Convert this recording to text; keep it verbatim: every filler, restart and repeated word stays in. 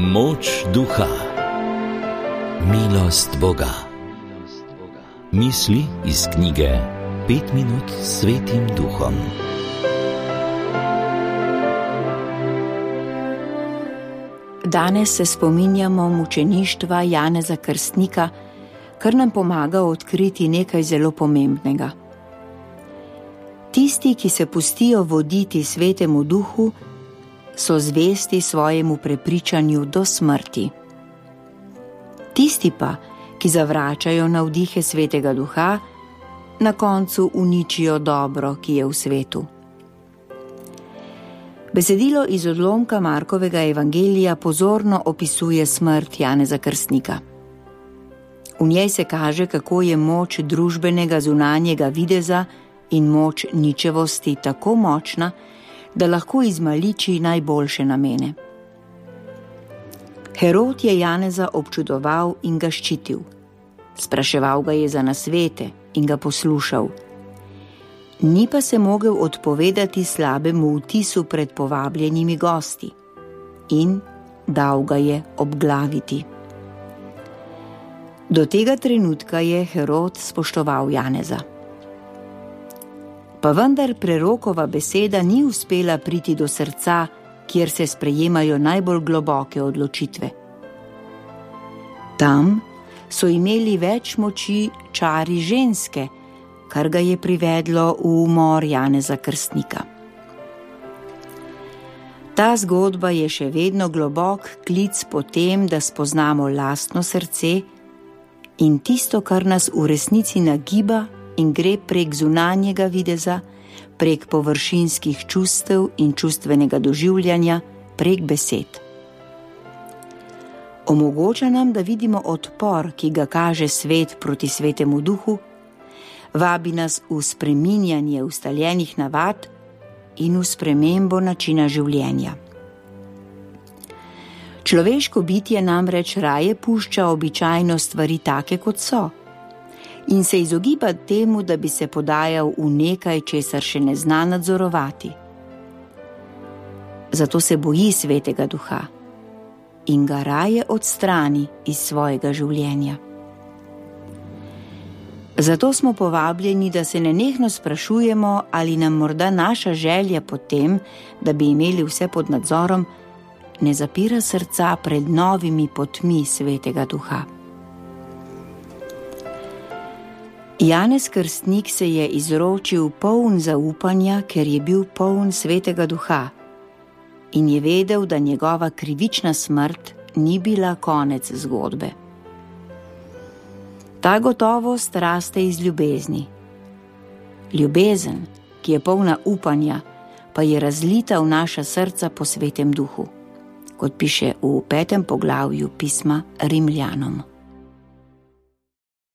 Moč duha, milost Boga. Misli iz knjige Pet minut s Svetim Duhom. Danes se spominjamo mučeništva Janeza Krstnika, kar nam pomaga odkriti nekaj zelo pomembnega. Tisti, ki se pustijo voditi Svetemu Duhu, so zvesti svojemu prepričanju do smrti. Tisti pa, ki zavračajo navdihe Svetega Duha, na koncu uničijo dobro, ki je v svetu. Besedilo iz odlomka Markovega evangelija pozorno opisuje smrt Janeza Krstnika. V njej se kaže, kako je moč družbenega zunanjega videza in moč ničevosti tako močna, da lahko izmaliči najboljše namene. Herod je Janeza občudoval in ga ščitil. Spraševal ga je za nasvete in ga poslušal. Ni pa se mogel odpovedati slabemu vtisu pred povabljenimi gosti in dal ga je obglaviti. Do tega trenutka je Herod spoštoval Janeza. Pa vendar prerokova beseda ni uspela priti do srca, kjer se sprejemajo najbolj globoke odločitve. Tam so imeli več moči čari ženske, kar ga je privedlo v umor Janeza Krstnika. Ta zgodba je še vedno globok klic po tem, da spoznamo lastno srce in tisto, kar nas v resnici nagiba in gre prek zunanjega videza, prek površinskih čustev in čustvenega doživljanja, prek besed. Omogoča nam, da vidimo odpor, ki ga kaže svet proti Svetemu Duhu, vabi nas v spreminjanje ustaljenih navad in v spremembo načina življenja. Človeško bitje namreč raje pušča običajno stvari take, kot so, in se izogiba temu, da bi se podajal v nekaj, česar še ne zna nadzorovati. Zato se boji Svetega Duha in ga raje odstrani iz svojega življenja. Zato smo povabljeni, da se nenehno sprašujemo, ali nam morda naša želja po tem, da bi imeli vse pod nadzorom, ne zapira srca pred novimi potmi Svetega Duha. Janez Krstnik se je izročil poln zaupanja, ker je bil poln Svetega Duha in je vedel, da njegova krivična smrt ni bila konec zgodbe. Ta gotovost raste iz ljubezni. Ljubezen, ki je polna upanja, pa je razlita v naša srca po Svetem Duhu, kot piše v petem poglavju pisma Rimljanom.